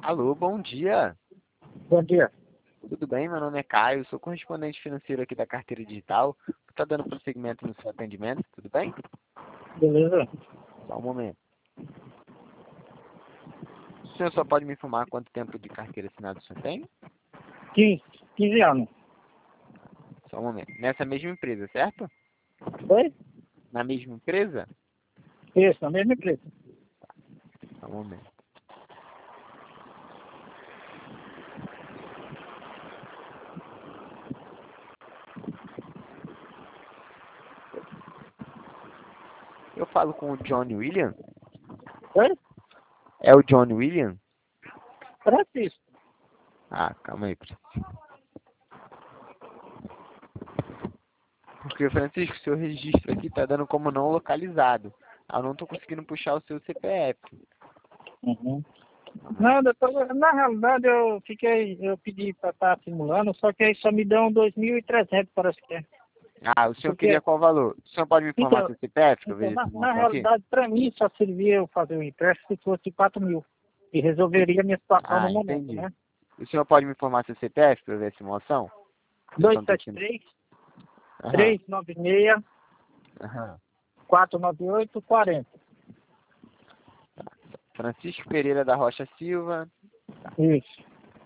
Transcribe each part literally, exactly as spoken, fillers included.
Alô, bom dia. Bom dia. Tudo bem? Meu nome é Caio, sou correspondente financeiro aqui da Carteira Digital. Está dando prosseguimento no seu atendimento, tudo bem? Beleza? Só um momento. O senhor só pode me informar quanto tempo de carteira assinada o senhor tem? quinze, quinze anos. Só um momento. Nessa mesma empresa, certo? Oi? Na mesma empresa? Isso, na mesma empresa. Só um momento. Eu falo com o John William? Oi? É o John William? Francisco. Ah, calma aí, Francisco. Porque, Francisco, seu registro aqui está dando como não localizado. Eu não estou conseguindo puxar o seu C P F. Uhum. Não, doutor, na realidade eu fiquei, eu pedi para estar simulando, só que aí só me dão dois mil e trezentos, parece que é. Ah, o senhor Porque, queria qual valor? O senhor pode me informar então, seu C P F, que eu então vejo na, essa na informação aqui? realidade, para mim só servia eu fazer o empréstimo se fosse quatro mil. E resolveria a minha situação no Ah, momento, entendi. né? O senhor pode me informar seu C P F para eu ver a simulação? Eu só dois não tô sete conseguindo- três, Aham, três nove seis, aham. quatro nove oito, quatro zero. Francisco Pereira da Rocha Silva. Isso.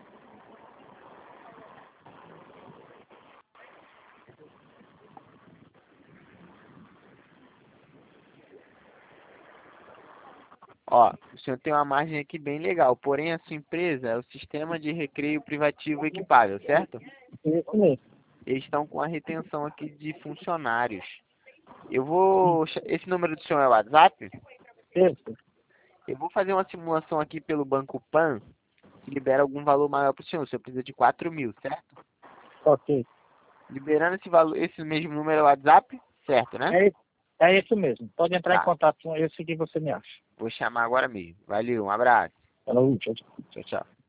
Ó, o senhor tem uma margem aqui bem legal, porém a sua empresa é o Sistema de Recreio Privativo Equipável, certo? Isso mesmo. Eles estão com a retenção aqui de funcionários. Eu vou... Esse número do senhor é o WhatsApp? Isso. Eu vou fazer uma simulação aqui pelo Banco Pan, que libera algum valor maior para o senhor. O senhor precisa de quatro mil, certo? Ok. Liberando esse valor, esse mesmo número é o WhatsApp, certo, né? É, é isso mesmo. Pode entrar em Tá, contato com esse que você me acha. vou chamar agora mesmo. Valeu, um abraço. Falou, tchau, tchau. Tchau, tchau.